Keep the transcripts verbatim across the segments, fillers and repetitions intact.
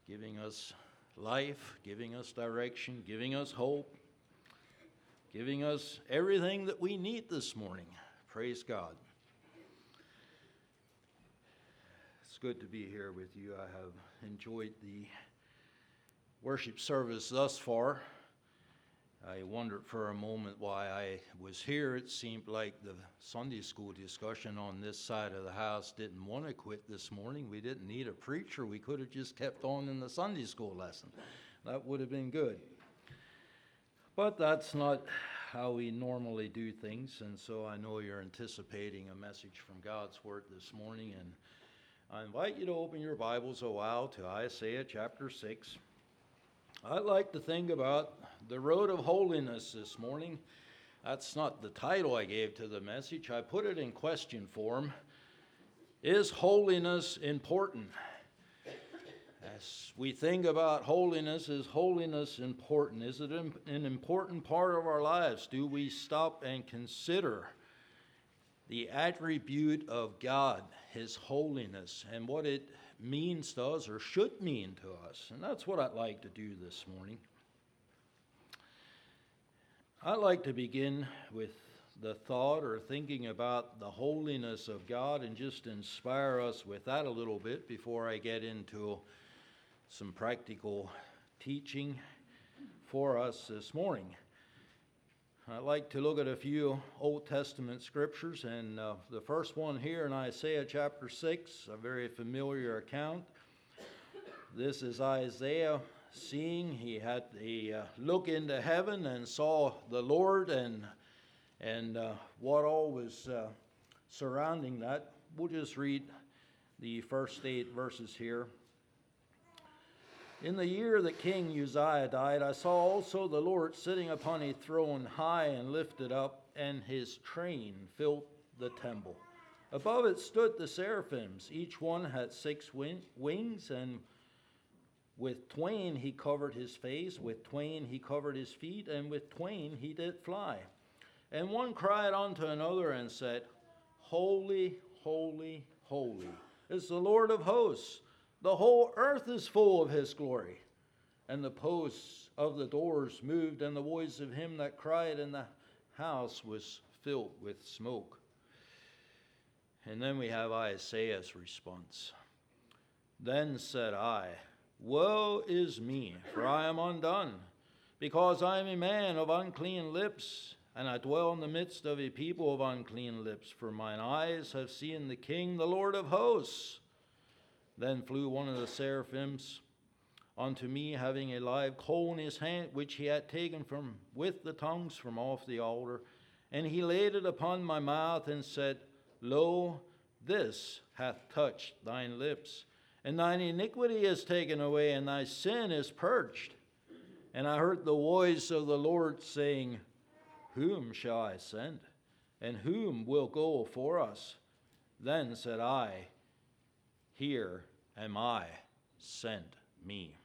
giving us life, giving us direction, giving us hope, giving us everything that we need this morning. Praise God. It's good to be here with you. I have enjoyed the worship service thus far. I wondered for a moment why I was here. It seemed like the Sunday school discussion on this side of the house didn't want to quit this morning. We didn't need a preacher. We could have just kept on in the Sunday school lesson. That would have been good. But that's not how we normally do things, and so I know you're anticipating a message from God's Word this morning, and I invite you to open your Bibles a while to Isaiah chapter six. I'd like to think about the road of holiness this morning. That's not the title I gave to the message. I put it in question form. Is holiness important? As we think about holiness, is holiness important? Is it an important part of our lives? Do we stop and consider the attribute of God, His holiness, and what it means to us or should mean to us? And that's what I'd like to do this morning. I'd like to begin with the thought or thinking about the holiness of God and just inspire us with that a little bit before I get into some practical teaching for us this morning. I'd like to look at a few Old Testament scriptures, and uh, the first one here in Isaiah chapter six, a very familiar account. This is Isaiah seeing. He had a uh, look into heaven and saw the Lord and and uh, what all was uh, surrounding that. We'll just read the first eight verses here. In the year that King Uzziah died, I saw also the Lord sitting upon a throne high and lifted up, and his train filled the temple. Above it stood the seraphims. Each one had six wing- wings, and with twain he covered his face, with twain he covered his feet, and with twain he did fly. And one cried unto another and said, Holy, holy, holy is the Lord of hosts. The whole earth is full of his glory. And the posts of the doors moved, and the voice of him that cried, and the house was filled with smoke. And then we have Isaiah's response. Then said I, Woe is me, for I am undone, because I am a man of unclean lips, and I dwell in the midst of a people of unclean lips, for mine eyes have seen the King, the Lord of hosts. Then flew one of the seraphims unto me, having a live coal in his hand, which he had taken from with the tongues from off the altar. And he laid it upon my mouth, and said, Lo, this hath touched thine lips, and thine iniquity is taken away, and thy sin is purged. And I heard the voice of the Lord saying, Whom shall I send? And whom will go for us? Then said I, Here am I, send me.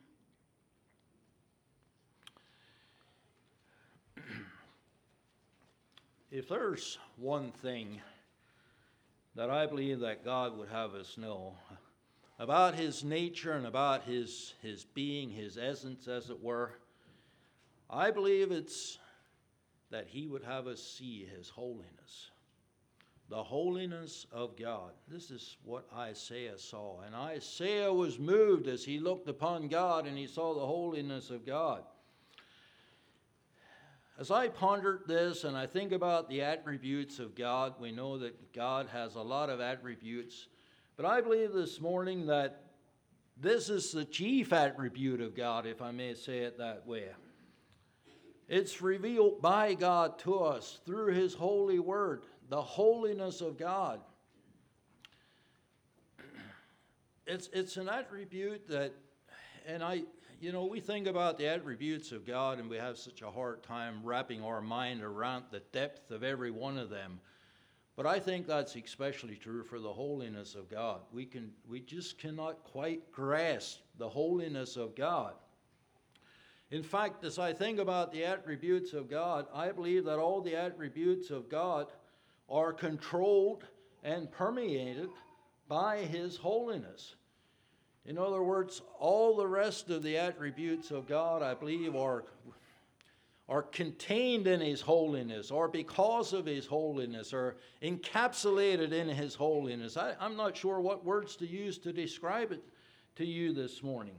If there's one thing that I believe that God would have us know about his nature and about his, his being, his essence, as it were, I believe it's that he would have us see his holiness. The holiness of God. This is what Isaiah saw. And Isaiah was moved as he looked upon God and he saw the holiness of God. As I pondered this and I think about the attributes of God, we know that God has a lot of attributes. But I believe this morning that this is the chief attribute of God, if I may say it that way. It's revealed by God to us through his holy word. The holiness of God. It's it's an attribute that, and I, you know, we think about the attributes of God and we have such a hard time wrapping our mind around the depth of every one of them. But I think that's especially true for the holiness of God. We can we just cannot quite grasp the holiness of God. In fact, as I think about the attributes of God, I believe that all the attributes of God are controlled and permeated by his holiness. In other words, all the rest of the attributes of God, I believe, are, are contained in His holiness, or because of His holiness, or encapsulated in His holiness. I, I'm not sure what words to use to describe it to you this morning.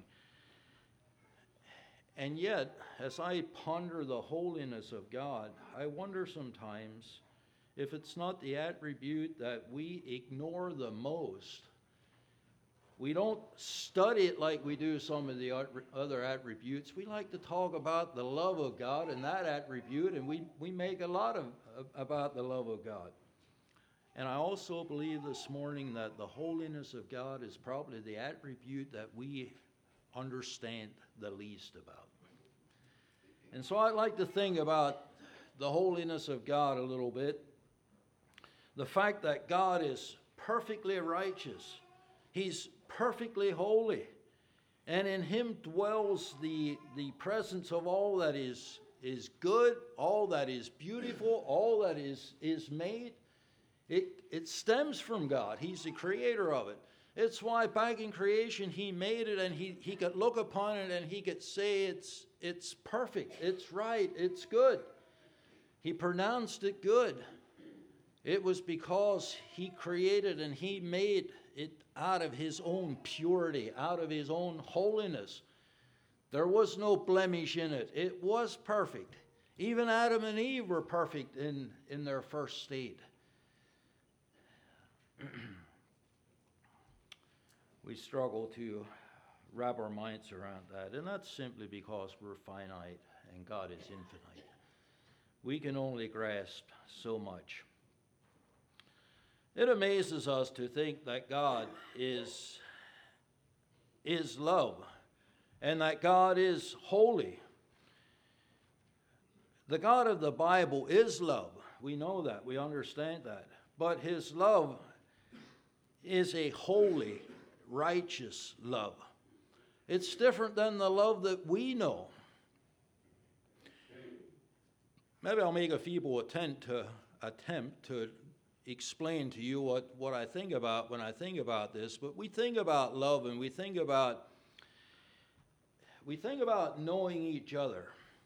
And yet, as I ponder the holiness of God, I wonder sometimes if it's not the attribute that we ignore the most. We don't study it like we do some of the other attributes. We like to talk about the love of God and that attribute, and we, we make a lot of about the love of God. And I also believe this morning that the holiness of God is probably the attribute that we understand the least about. And so I'd like to think about the holiness of God a little bit. The fact that God is perfectly righteous. He's perfectly holy. And in Him dwells the, the presence of all that is, is good, all that is beautiful, all that is, is made. It, it stems from God. He's the creator of it. It's why back in creation He made it, and he, he could look upon it and He could say it's, it's perfect, it's right, it's good. He pronounced it good. It was because He created and He made it out of His own purity, out of His own holiness. There was no blemish in it. It was perfect. Even Adam and Eve were perfect in, in their first state. We struggle to wrap our minds around that, and that's simply because we're finite and God is infinite. We can only grasp so much. It amazes us to think that God is, is love and that God is holy. The God of the Bible is love. We know that. We understand that. But His love is a holy, righteous love. It's different than the love that we know. Maybe I'll make a feeble attempt to, attempt to explain to you what, what I think about when I think about this, but we think about love and we think about we think about knowing each other.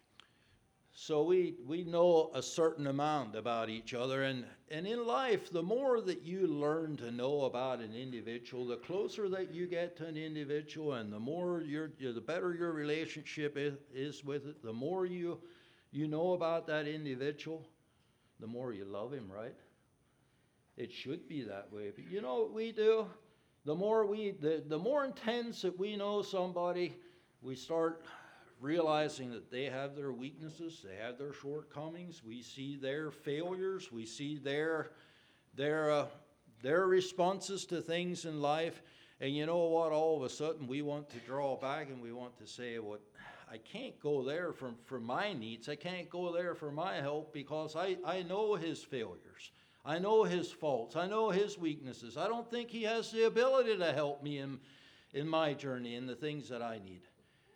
So we we know a certain amount about each other, and, and in life, the more that you learn to know about an individual, the closer that you get to an individual, and the more you're, the better your relationship is, is with it, the more you you know about that individual, the more you love him, right? It should be that way. But you know what we do? The more we, the, the more intense that we know somebody, we start realizing that they have their weaknesses, they have their shortcomings. We see their failures, we see their their uh, their responses to things in life. And you know what? All of a sudden, we want to draw back and we want to say, "What? I can't go there for for my needs. I can't go there for my help because I I know his failures." I know his faults. I know his weaknesses. I don't think he has the ability to help me in, in my journey, in the things that I need.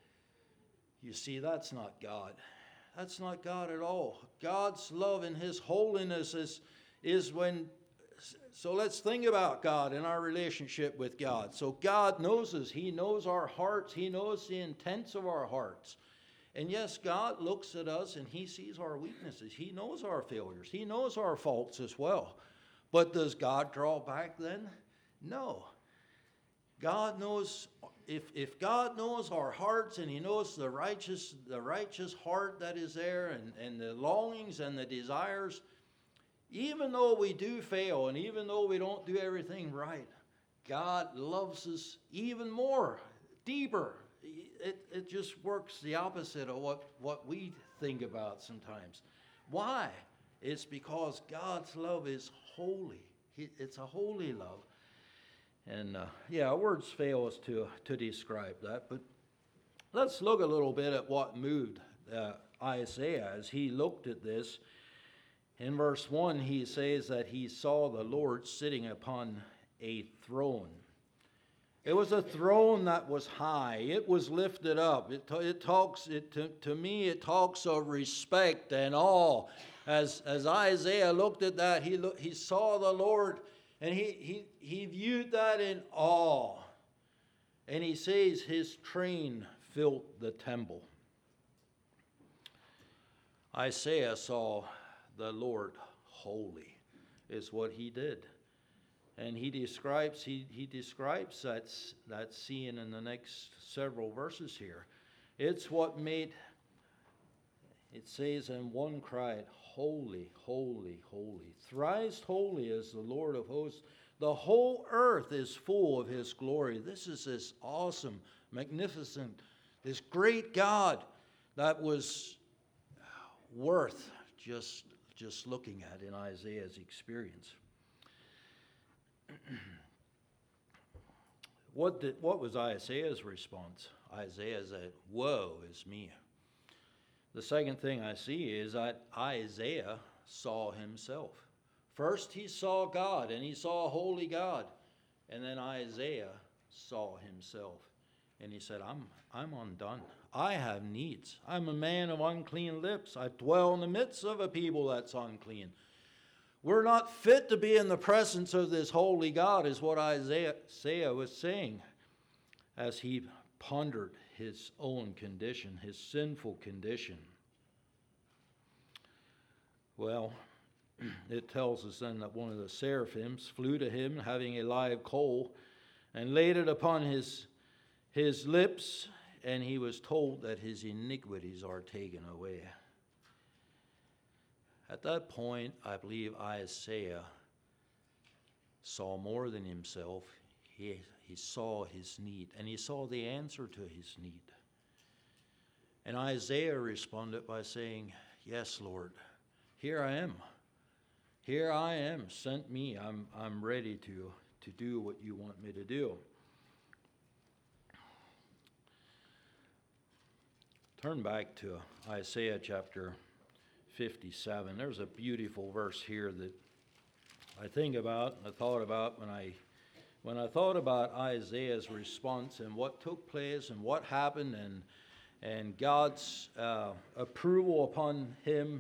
You see, that's not God. That's not God at all. God's love and His holiness is, is when... So let's think about God and our relationship with God. So God knows us. He knows our hearts. He knows the intents of our hearts. And yes, God looks at us and He sees our weaknesses. He knows our failures. He knows our faults as well. But does God draw back then? No. God knows, if, if God knows our hearts and He knows the righteous, the righteous heart that is there and, and the longings and the desires, even though we do fail and even though we don't do everything right, God loves us even more, deeper. It, it just works the opposite of what, what we think about sometimes. Why? It's because God's love is holy. He, it's a holy love. And uh, yeah, words fail us to, to describe that. But let's look a little bit at what moved uh, Isaiah as he looked at this. In verse one, he says that he saw the Lord sitting upon a throne. It was a throne that was high. It was lifted up. It, it talks, it, to, to me, it talks of respect and awe. As, as Isaiah looked at that, he, look, he saw the Lord, and he, he, he viewed that in awe. And he says his train filled the temple. Isaiah saw the Lord holy, is what he did. And he describes he, he describes that, that scene in the next several verses here. It's what made, it says, and one cried, holy, holy, holy. Thrice holy is the Lord of hosts. The whole earth is full of his glory. This is this awesome, magnificent, this great God that was worth just, just looking at in Isaiah's experience. What did, what was Isaiah's response? Isaiah said, woe is me. The second thing I see is that Isaiah saw himself. First he saw God, and he saw a holy God. And then Isaiah saw himself. And he said, I'm, I'm undone. I have needs. I'm a man of unclean lips. I dwell in the midst of a people that's unclean. We're not fit to be in the presence of this holy God, is what Isaiah, Isaiah was saying as he pondered his own condition, his sinful condition. Well, it tells us then that one of the seraphims flew to him, having a live coal, and laid it upon his, his lips, and he was told that his iniquities are taken away. At that point, I believe Isaiah saw more than himself. He, he saw his need, and he saw the answer to his need. And Isaiah responded by saying, yes, Lord, here I am. Here I am. Send me. I'm, I'm ready to, to do what you want me to do. Turn back to Isaiah chapter fifty-seven. There's a beautiful verse here that I think about, I thought about when I when I thought about Isaiah's response and what took place and what happened and and God's uh, approval upon him.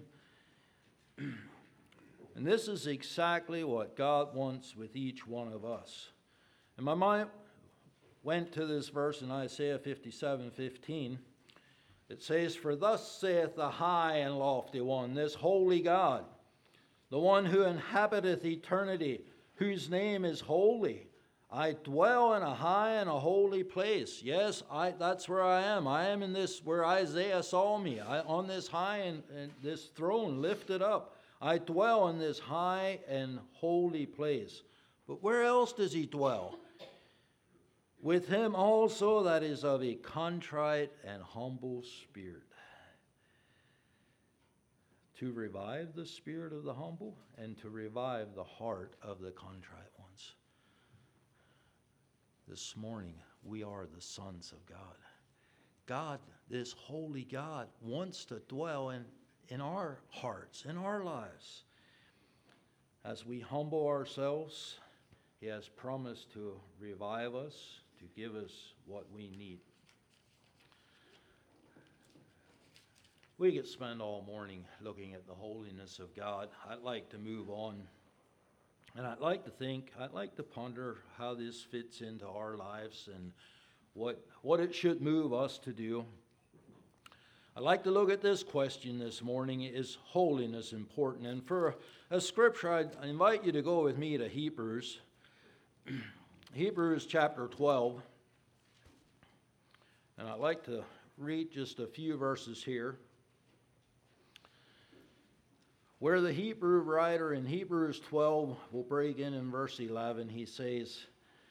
And this is exactly what God wants with each one of us. And my mind went to this verse in Isaiah fifty-seven fifteen. It says, for thus saith the high and lofty one, this holy God, the one who inhabiteth eternity, whose name is holy. I dwell in a high and a holy place. Yes, I, that's where I am. I am in this, where Isaiah saw me, I, on this high and, and this throne lifted up. I dwell in this high and holy place. But where else does he dwell? With him also that is of a contrite and humble spirit, to revive the spirit of the humble and to revive the heart of the contrite ones. This morning, we are the sons of God. God, this holy God, wants to dwell in, in our hearts, in our lives. As we humble ourselves, he has promised to revive us, to give us what we need. We could spend all morning looking at the holiness of God. I'd like to move on. And I'd like to think, I'd like to ponder how this fits into our lives and what, what it should move us to do. I'd like to look at this question this morning: is holiness important? And for a scripture, I'd invite you to go with me to Hebrews. Hebrews chapter twelve. And I'd like to read just a few verses here, where the Hebrew writer in Hebrews twelve will break in in verse eleven. He says,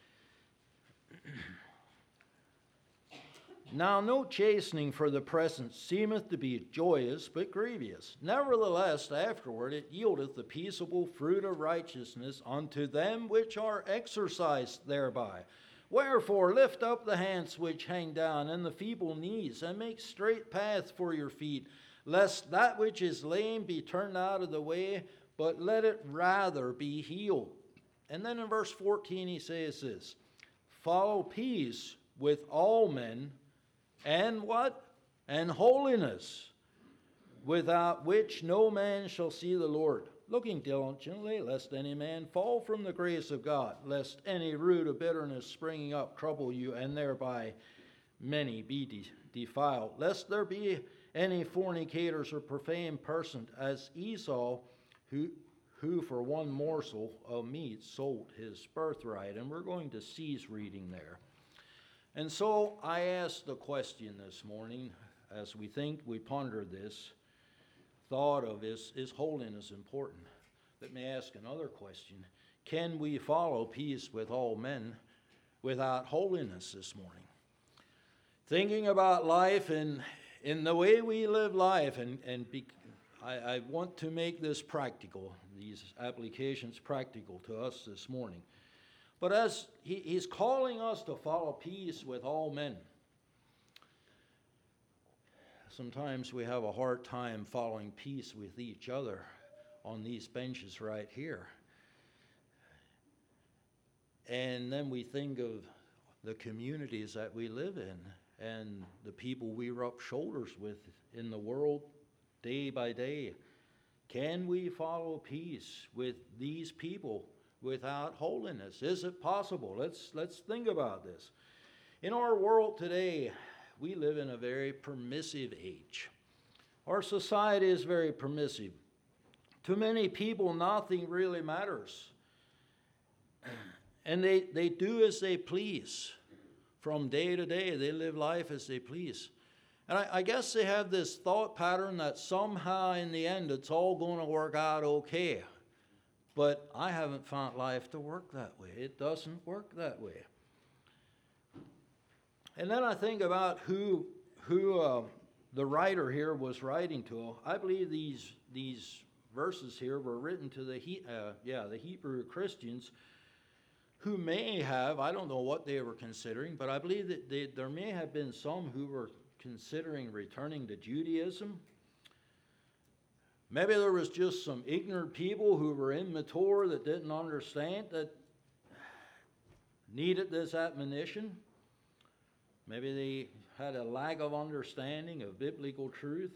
now no chastening for the present seemeth to be joyous, but grievous. Nevertheless, afterward it yieldeth the peaceable fruit of righteousness unto them which are exercised thereby. Wherefore lift up the hands which hang down, and the feeble knees, and make straight paths for your feet, lest that which is lame be turned out of the way, but let it rather be healed. And then in verse fourteen he says this, follow peace with all men, and what? And holiness, without which no man shall see the Lord. looking diligently, lest any man fall from the grace of God, lest any root of bitterness springing up trouble you, and thereby many be de- defiled, lest there be any fornicators or profane persons, as Esau, who who for one morsel of meat sold his birthright. And we're going to cease reading there. And so I ask the question this morning, as we think, we ponder this thought of, is, is holiness important? Let me ask another question. Can we follow peace with all men without holiness this morning? Thinking about life and in the way we live life, and, and be, I, I want to make this practical, these applications practical to us this morning. But as he, he's calling us to follow peace with all men, sometimes we have a hard time following peace with each other on these benches right here. And then we think of the communities that we live in and the people we rub shoulders with in the world day by day. Can we follow peace with these people without holiness? Is it possible? Let's, let's think about this. In our world today, we live in a very permissive age. Our society is very permissive. To many people, nothing really matters. And they, they do as they please. From day to day, they live life as they please. And I, I guess they have this thought pattern that somehow in the end it's all going to work out okay. But I haven't found life to work that way. It doesn't work that way. And then I think about who who uh, the writer here was writing to. I believe these these verses here were written to the he, uh, yeah the Hebrew Christians who may have, I don't know what they were considering, but I believe that they, there may have been some who were considering returning to Judaism. Maybe there was just some ignorant people who were immature that didn't understand, that needed this admonition. Maybe they had a lack of understanding of biblical truth.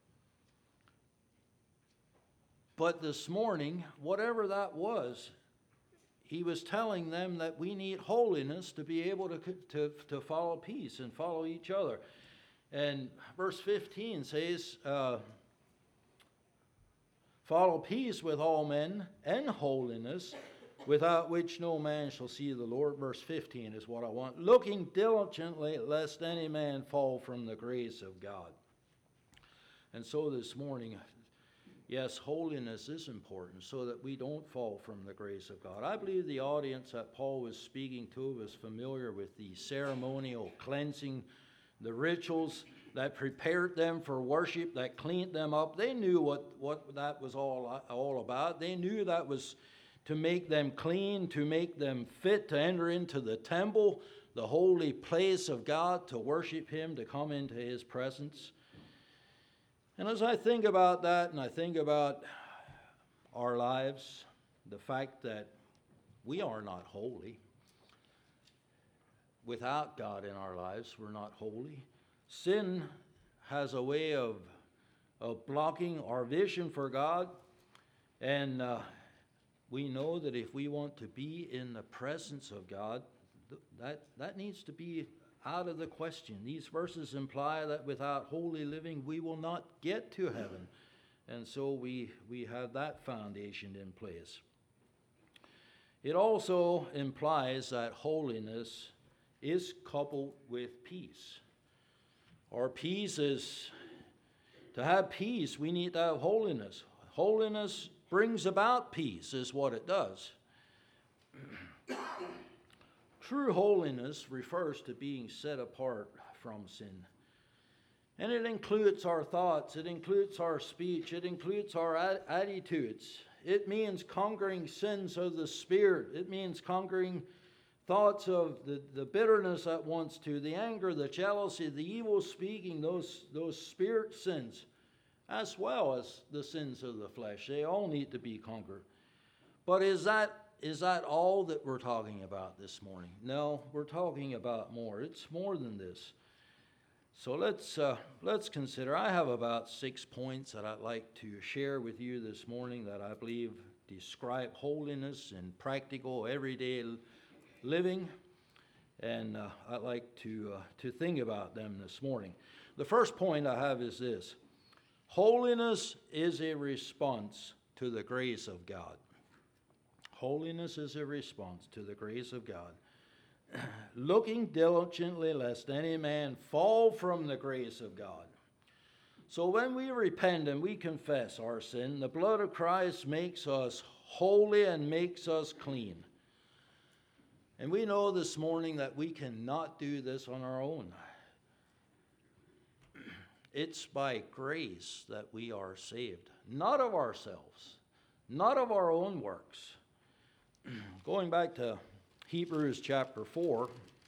But this morning, whatever that was, he was telling them that we need holiness to be able to, to, to follow peace and follow each other. And verse fifteen says, uh, follow peace with all men and holiness, without which no man shall see the Lord. Verse fifteen is what I want. Looking diligently, lest any man fall from the grace of God. And so this morning, yes, holiness is important so that we don't fall from the grace of God. I believe the audience that Paul was speaking to was familiar with the ceremonial cleansing, the rituals that prepared them for worship, that cleaned them up. They knew what, what that was all, all about. They knew that was to make them clean, to make them fit to enter into the temple, the holy place of God, to worship Him, to come into His presence. And as I think about that, and I think about our lives, the fact that we are not holy. Without God in our lives, we're not holy. Sin has a way of, of blocking our vision for God. And uh, we know that if we want to be in the presence of God, th- that, that needs to be out of the question. These verses imply that without holy living, we will not get to heaven. And so we, we have that foundation in place. It also implies that holiness is coupled with peace. Our peace is, to have peace, we need to have holiness. Holiness brings about peace, is what it does. True holiness refers to being set apart from sin. And it includes our thoughts, it includes our speech, it includes our ad- attitudes. It means conquering sins of the spirit. It means conquering thoughts of the, the bitterness that wants to, the anger, the jealousy, the evil speaking, those, those spirit sins, as well as the sins of the flesh. They all need to be conquered. But is that Is that all that we're talking about this morning? No, we're talking about more. It's more than this. So let's uh, let's consider. I have about six points that I'd like to share with you this morning that I believe describe holiness in practical, everyday l- living, and uh, I'd like to uh, to think about them this morning. The first point I have is this: holiness is a response to the grace of God. Holiness is a response to the grace of God. Looking diligently lest any man fall from the grace of God. So when we repent and we confess our sin, the blood of Christ makes us holy and makes us clean. And we know this morning that we cannot do this on our own. It's by grace that we are saved, not of ourselves, not of our own works. Going back to Hebrews chapter four,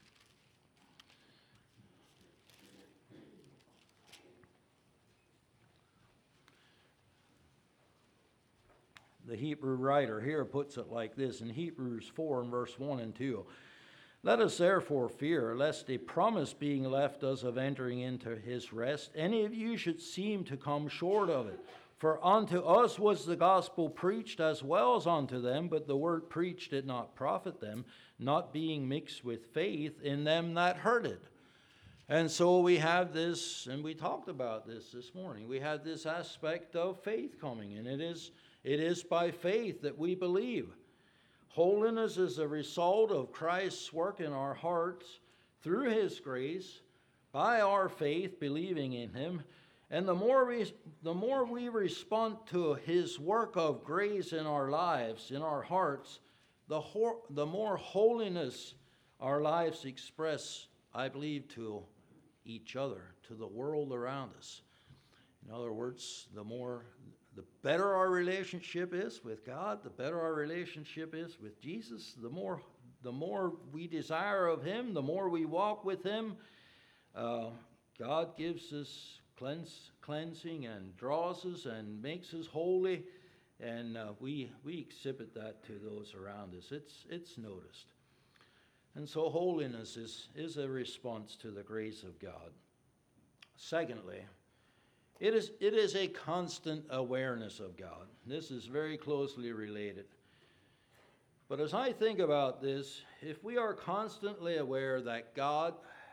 the Hebrew writer here puts it like this in Hebrews four and verse one and two. Let us therefore fear, lest a promise being left us of entering into his rest, any of you should seem to come short of it. For unto us was the gospel preached as well as unto them, but the word preached did not profit them, not being mixed with faith in them that heard it. And so we have this, and we talked about this this morning, we have this aspect of faith coming, and it is, it is by faith that we believe. Holiness is a result of Christ's work in our hearts through his grace, by our faith, believing in him. And the more we, the more we respond to his work of grace in our lives, in our hearts, the, ho- the more holiness our lives express, I believe, to each other, to the world around us. In other words, the more, the better our relationship is with God, the better our relationship is with Jesus, the more, the more we desire of him, the more we walk with him. Uh, God gives us Cleanse, cleansing and draws us and makes us holy, and uh, we we exhibit that to those around us. It's it's noticed, and so holiness is is a response to the grace of God. Secondly, it is it is a constant awareness of God. This is very closely related. But as I think about this, if we are constantly aware that God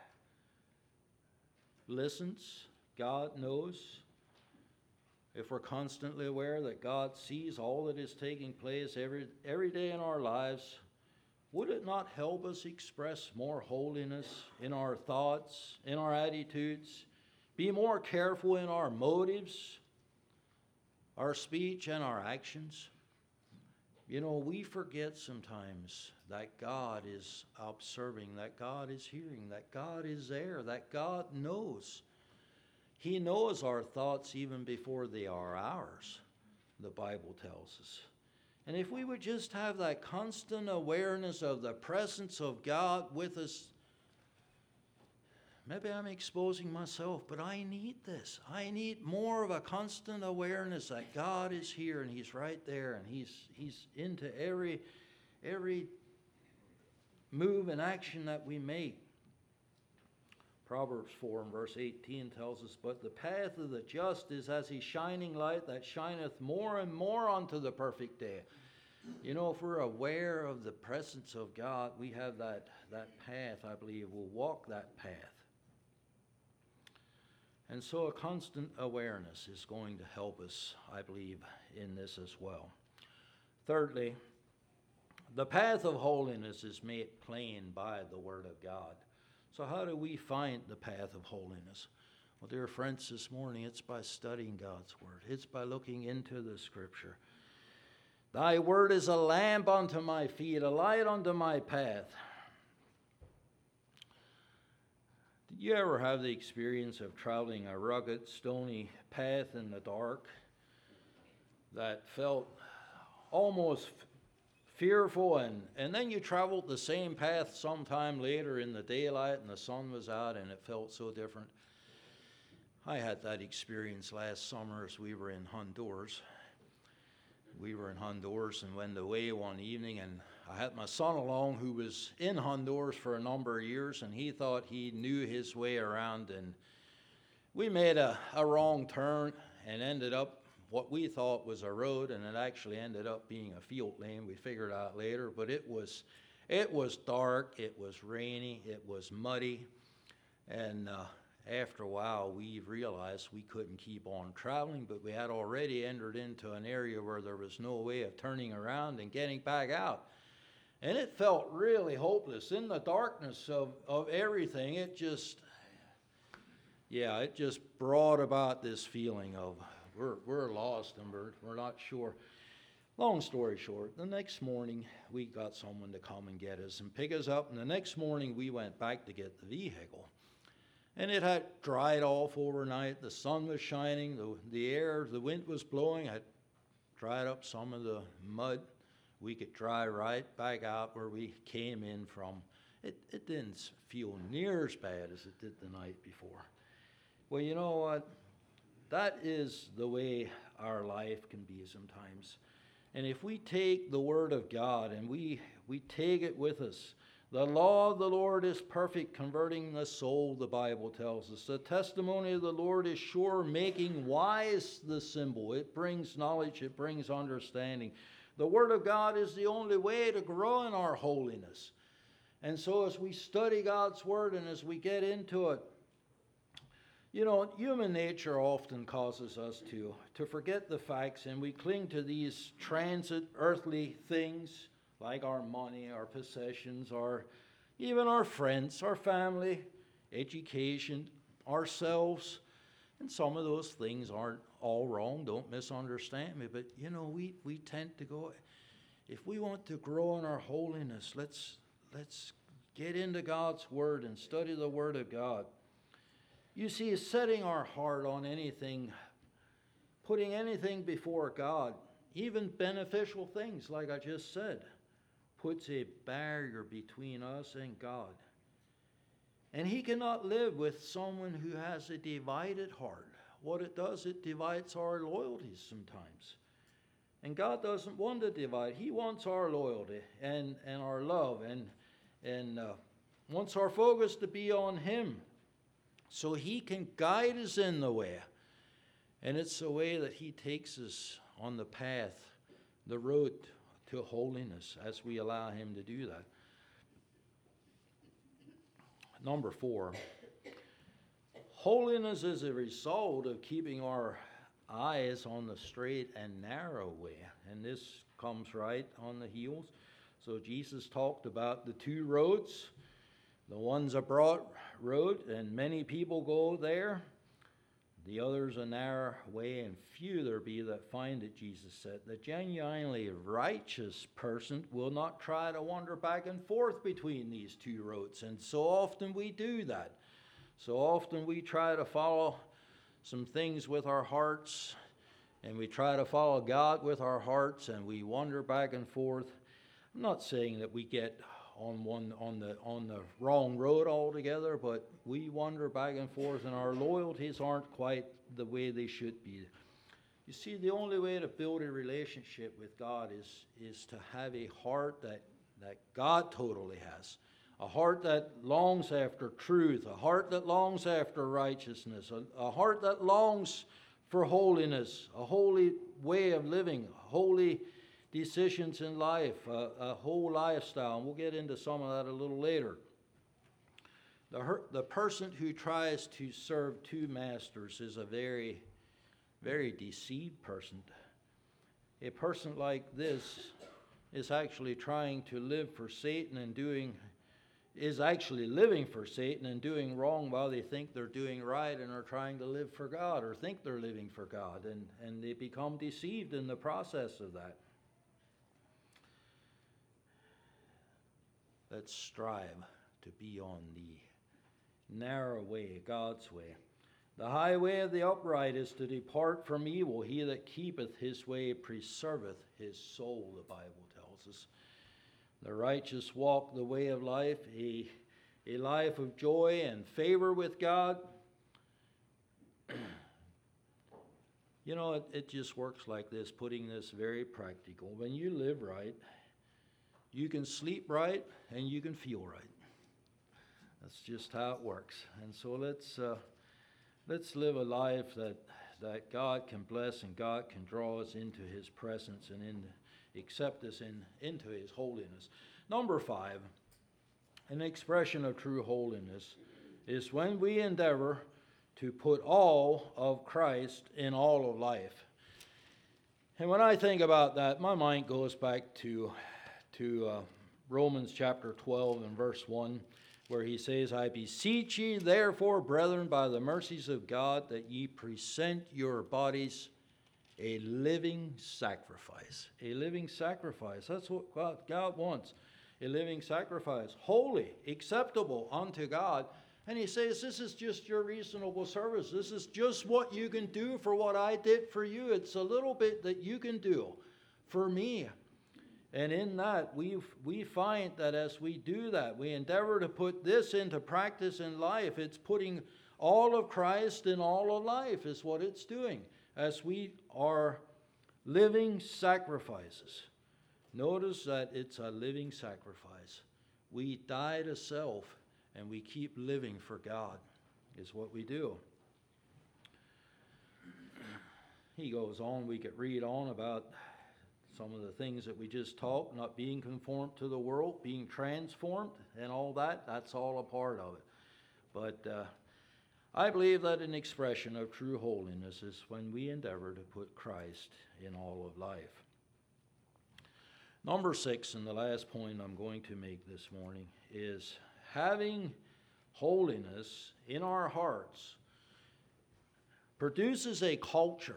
listens, God knows, if we're constantly aware that God sees all that is taking place every, every day in our lives, would it not help us express more holiness in our thoughts, in our attitudes, be more careful in our motives, our speech, and our actions? You know, we forget sometimes that God is observing, that God is hearing, that God is there, that God knows. He knows our thoughts even before they are ours, the Bible tells us. And if we would just have that constant awareness of the presence of God with us, maybe I'm exposing myself, but I need this. I need more of a constant awareness that God is here and he's right there and he's he's into every every move and action that we make. Proverbs four and verse eighteen tells us, but the path of the just is as a shining light that shineth more and more unto the perfect day. You know, if we're aware of the presence of God, we have that, that path, I believe, we'll walk that path. And so a constant awareness is going to help us, I believe, in this as well. Thirdly, the path of holiness is made plain by the Word of God. So how do we find the path of holiness? Well, dear friends, this morning it's by studying God's Word. It's by looking into the Scripture. Thy Word is a lamp unto my feet, a light unto my path. Did you ever have the experience of traveling a rugged, stony path in the dark that felt almost fearful, and, and then you traveled the same path sometime later in the daylight and the sun was out and it felt so different? I had that experience last summer as we were in Honduras. We were in Honduras and went away one evening, and I had my son along who was in Honduras for a number of years, and he thought he knew his way around, and we made a, a wrong turn and ended up what we thought was a road, and it actually ended up being a field lane. We figured out later, but it was it was dark, it was rainy, it was muddy, and uh, after a while we realized we couldn't keep on traveling, but we had already entered into an area where there was no way of turning around and getting back out. And it felt really hopeless. In the darkness of, of everything, it just, yeah, it just brought about this feeling of we're we're lost and we're, we're not sure. Long story short, the next morning we got someone to come and get us and pick us up, and the next morning we went back to get the vehicle. And it had dried off overnight. The sun was shining, the, the air, the wind was blowing, had dried up some of the mud. We could drive right back out where we came in from. It, it didn't feel near as bad as it did the night before. Well, you know what? That is the way our life can be sometimes. And if we take the Word of God and we, we take it with us, the law of the Lord is perfect, converting the soul, the Bible tells us. The testimony of the Lord is sure, making wise the simple. It brings knowledge, it brings understanding. The Word of God is the only way to grow in our holiness. And so as we study God's Word and as we get into it, you know, human nature often causes us to, to forget the facts, and we cling to these transit earthly things like our money, our possessions, our even our friends, our family, education, ourselves. And some of those things aren't all wrong. Don't misunderstand me. But, you know, we, we tend to go, if we want to grow in our holiness, let's let's get into God's Word and study the Word of God. You see, setting our heart on anything, putting anything before God, even beneficial things, like I just said, puts a barrier between us and God. And He cannot live with someone who has a divided heart. What it does, it divides our loyalties sometimes. And God doesn't want to divide. He wants our loyalty and, and our love and, and uh, wants our focus to be on Him, so He can guide us in the way. And it's the way that He takes us on the path, the road to holiness, as we allow Him to do that. Number four, holiness is a result of keeping our eyes on the straight and narrow way. And this comes right on the heels. So Jesus talked about the two roads. The one's a broad road, and many people go there. The other's a narrow way, and few there be that find it, Jesus said. The genuinely righteous person will not try to wander back and forth between these two roads. And so often we do that. So often we try to follow some things with our hearts, and we try to follow God with our hearts, and we wander back and forth. I'm not saying that we get on one on the on the wrong road altogether, but we wander back and forth, and our loyalties aren't quite the way they should be. You see, the only way to build a relationship with God is is to have a heart that that God totally has, a heart that longs after truth, a heart that longs after righteousness, a, a heart that longs for holiness, a holy way of living, holy decisions in life, a, a whole lifestyle, and we'll get into some of that a little later. The, her, the person who tries to serve two masters is a very, very deceived person. A person like this is actually trying to live for Satan and doing, is actually living for Satan and doing wrong while they think they're doing right and are trying to live for God or think they're living for God, and, and they become deceived in the process of that. Let's strive to be on the narrow way, God's way. The highway of the upright is to depart from evil. He that keepeth his way preserveth his soul, the Bible tells us. The righteous walk the way of life, a, a life of joy and favor with God. You know, it, it just works like this, putting this very practical. When you live right, you can sleep right, and you can feel right. That's just how it works. And so let's uh, Let's live a life that, that God can bless and God can draw us into His presence and in, accept us in, into His holiness. Number five, an expression of true holiness is when we endeavor to put all of Christ in all of life. And when I think about that, my mind goes back to, to uh, Romans chapter twelve and verse one, where he says, I beseech ye therefore, brethren, by the mercies of God, that ye present your bodies a living sacrifice. A living sacrifice. That's what God, God wants. A living sacrifice. Holy, acceptable unto God. And he says, this is just your reasonable service. This is just what you can do for what I did for you. It's a little bit that you can do for me. And in that, we we find that as we do that, we endeavor to put this into practice in life. It's putting all of Christ in all of life is what it's doing. As we are living sacrifices. Notice that it's a living sacrifice. We die to self. And we keep living for God, is what we do. He goes on, we could read on about some of the things that we just talked, not being conformed to the world, being transformed, and all that. That's all a part of it. But uh, I believe that an expression of true holiness is when we endeavor to put Christ in all of life. Number six, and the last point I'm going to make this morning, is having holiness in our hearts produces a culture.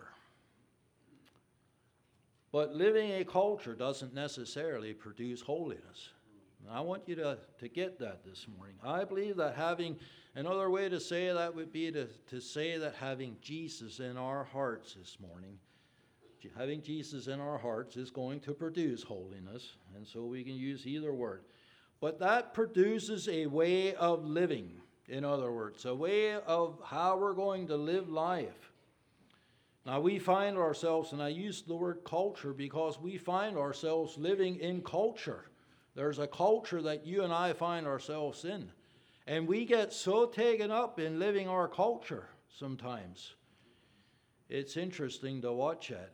But living a culture doesn't necessarily produce holiness. And I want you to, to get that this morning. I believe that having, another way to say that would be to, to say that having Jesus in our hearts this morning, having Jesus in our hearts is going to produce holiness. And so we can use either word. But that produces a way of living, in other words, a way of how we're going to live life. Now we find ourselves, and I use the word culture because we find ourselves living in culture. There's a culture that you and I find ourselves in. And we get so taken up in living our culture sometimes. It's interesting to watch it.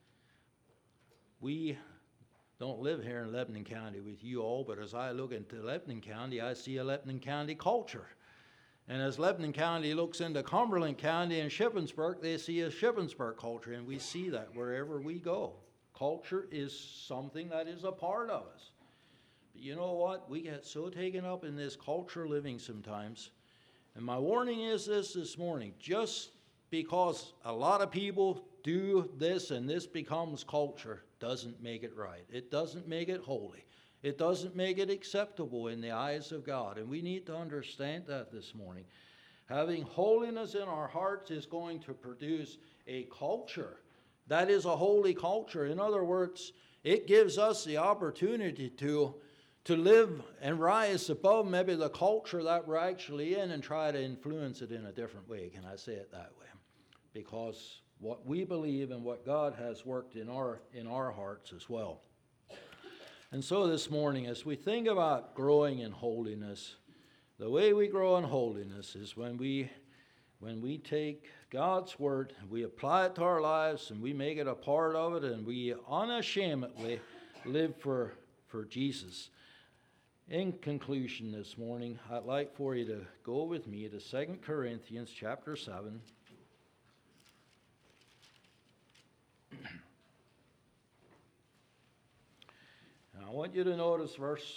We don't live here in Lebanon County with you all, but as I look into Lebanon County, I see a Lebanon County culture. And as Lebanon County looks into Cumberland County and Shippensburg, they see a Shippensburg culture, and we see that wherever we go. Culture is something that is a part of us. But you know what? We get so taken up in this culture living sometimes. And my warning is this this morning, just because a lot of people do this and this becomes culture doesn't make it right. It doesn't make it holy. It doesn't make it acceptable in the eyes of God. And we need to understand that this morning. Having holiness in our hearts is going to produce a culture that is a holy culture. In other words, it gives us the opportunity to, to live and rise above maybe the culture that we're actually in and try to influence it in a different way. Can I say it that way? Because what we believe and what God has worked in our in our hearts as well. And so this morning, as we think about growing in holiness, the way we grow in holiness is when we when we take God's word, we apply it to our lives, and we make it a part of it, and we unashamedly live for, for Jesus. In conclusion this morning, I'd like for you to go with me to Second Corinthians chapter seven. I want you to notice verse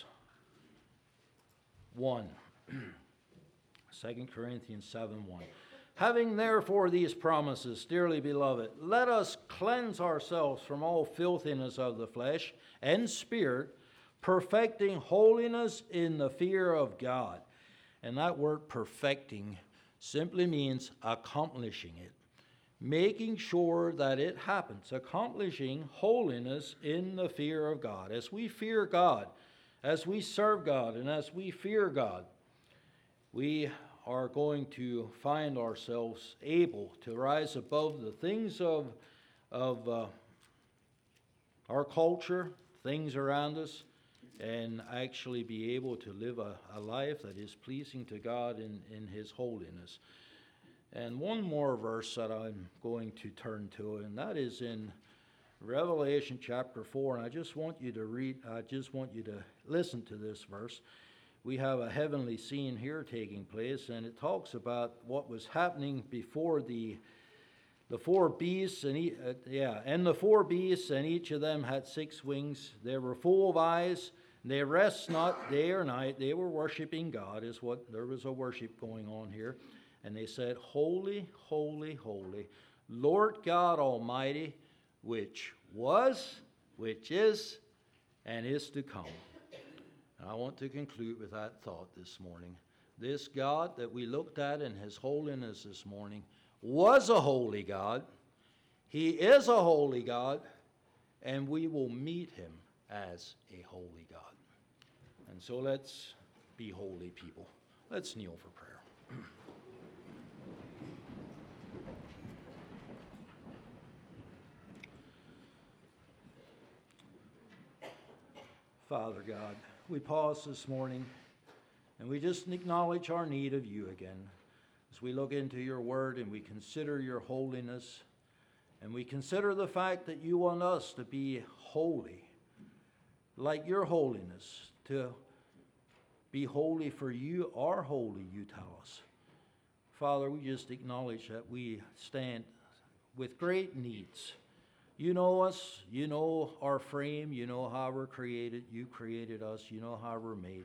one. Second Corinthians seven one. Having therefore these promises, dearly beloved, let us cleanse ourselves from all filthiness of the flesh and spirit, perfecting holiness in the fear of God. And that word perfecting simply means accomplishing it. Making sure that it happens, accomplishing holiness in the fear of God. As we fear God, as we serve God, and as we fear God, we are going to find ourselves able to rise above the things of, of uh, our culture, things around us, and actually be able to live a, a life that is pleasing to God in, in His holiness. And one more verse that I'm going to turn to, and that is in Revelation chapter four. And I just want you to read, I just want you to listen to this verse. We have a heavenly scene here taking place, and it talks about what was happening before the the four beasts, and e- uh, yeah, and the four beasts, and each of them had six wings. They were full of eyes. They rest not day or night. They were worshiping God. Is what there was a worship going on here, and they said, "Holy, holy, holy, Lord God Almighty, which was, which is, and is to come." I want to conclude with that thought this morning. This God that we looked at in His holiness this morning was a holy God. He is a holy God, and we will meet Him as a holy God. And so let's be holy people. Let's kneel for prayer. Father God, we pause this morning, and we just acknowledge our need of you again as we look into your word and we consider your holiness, and we consider the fact that you want us to be holy, like your holiness, to be holy for you are holy, you tell us. Father, we just acknowledge that we stand with great needs. You know us, you know our frame, you know how we're created, you created us, you know how we're made.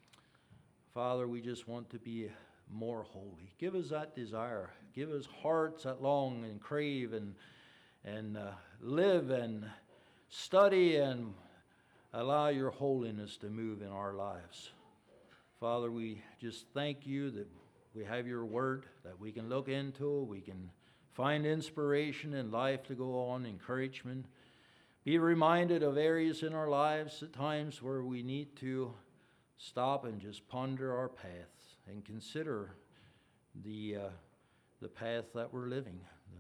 Father, we just want to be more holy. Give us that desire. Give us hearts that long and crave and, and uh, live and study and allow your holiness to move in our lives. Father, we just thank you that we have your word that we can look into, we can find inspiration in life to go on, encouragement. Be reminded of areas in our lives at times where we need to stop and just ponder our paths and consider the uh, the path that we're living,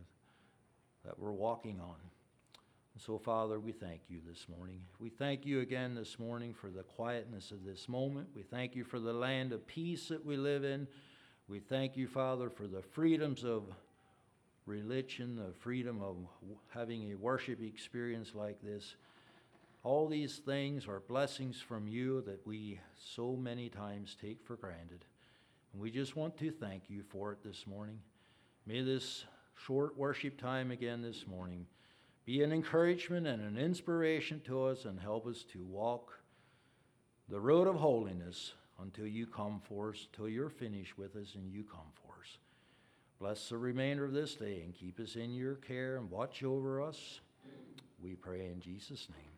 that we're walking on. So, Father, we thank you this morning. We thank you again this morning for the quietness of this moment. We thank you for the land of peace that we live in. We thank you, Father, for the freedoms of religion, the freedom of having a worship experience like this. All these things are blessings from you that we so many times take for granted. And we just want to thank you for it this morning. May this short worship time again this morning be an encouragement and an inspiration to us, and help us to walk the road of holiness until you come for us, till you're finished with us and you come for us. Bless the remainder of this day and keep us in your care and watch over us. We pray in Jesus' name.